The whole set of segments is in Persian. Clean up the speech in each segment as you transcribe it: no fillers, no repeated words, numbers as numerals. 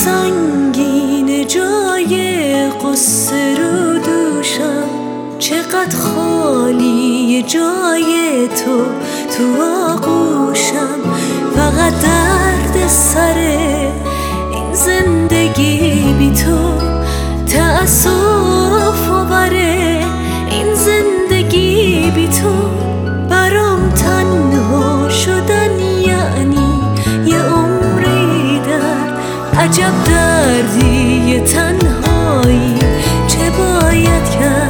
سنگین جای قصه رو دوشم، چقدر خالی جای تو آغوشم. فقط درد سر این زندگی بی تو، تأسف آوره این زندگی بی تو. برام تنها شدن یعنی یه عمری درد، عجب دردی تنهایی. چه باید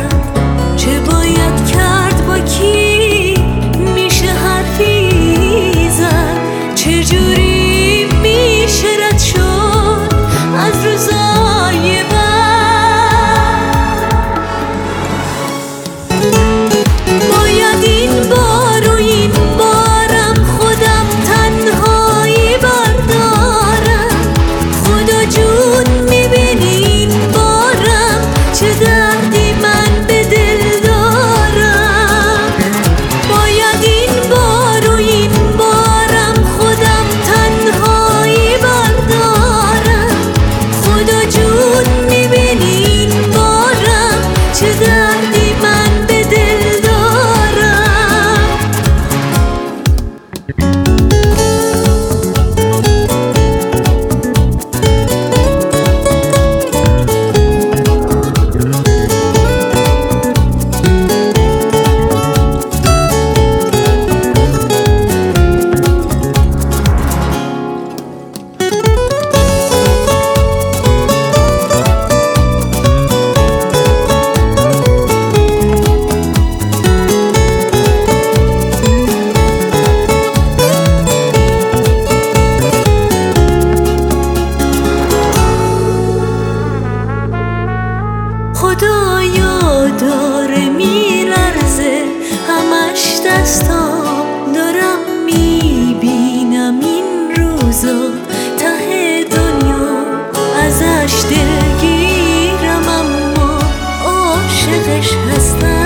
کرد با کی میشه حرفی زد؟ چجوری میشه رد شد از روزای بد؟ باید این بار و این بارم خودم تنهایی بردارم. خدا جون میبینی این بارم چه دردی من به دل دارم. باید این بار و این بارم خودم تنهایی بردارم. خدا جون میبینی این بارم چه دردی من به دل دارم. خدایا داره میلرزه همش دستام، دارم میبینم این روزا ته دنیا ازش دلگیرم، اما عاشقش هستم.